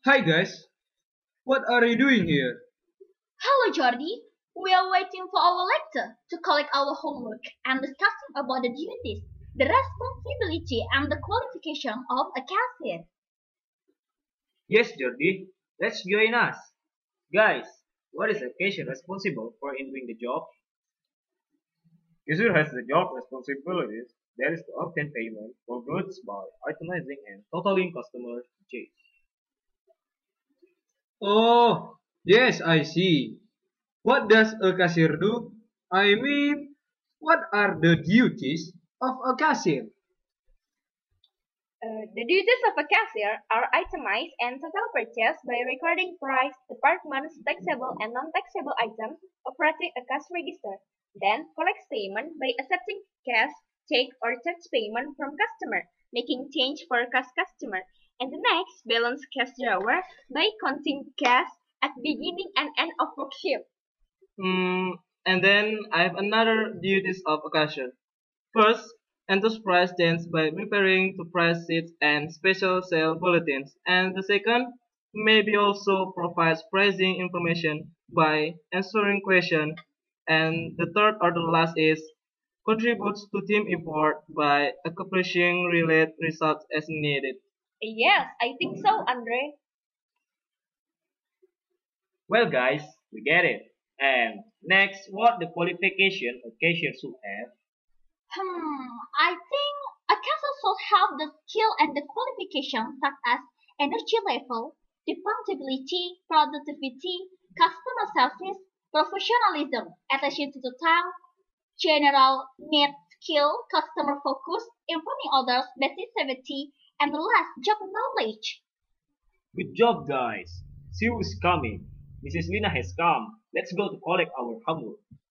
Hi guys, what are you doing here? Hello, Jordi. We are waiting for our lecturer to collect our homework and discussing about the duties, the responsibility, and the qualification of a cashier. Yes, Jordi, let's join us. Guys, what is a cashier responsible for in doing the job? Cashier has the job responsibilities that is to obtain payment for goods by itemizing and totaling customer purchase. Oh, yes, I see. What does a cashier do? I mean, what are the duties of a cashier? The duties of a cashier are itemize and total purchase by recording price, departments, taxable and non-taxable items, operating a cash register, then collects payment by accepting cash, check or check payment from customer, making change for cash customer, and the next balance cash drawer by counting cash at beginning and end of work shift. Hmm, and then I have another duties of a cashier. First, enters price change by preparing to price sheets and special sale bulletins. And the second, maybe also provides pricing information by answering questions. And the third or the last is contributes to team effort by accomplishing related results as needed. Yes, I think so, Andre. Well, guys, we get it. And next, what the qualification a cashier should have? I think a cashier should have the skill and the qualifications such as energy level, dependability, productivity, customer service, professionalism, attention to detail, general need skill, customer focus, informing others, basic safety, and the last job knowledge. Good job, guys. Sue is coming. Mrs. Lina has come. Let's go to collect our homework.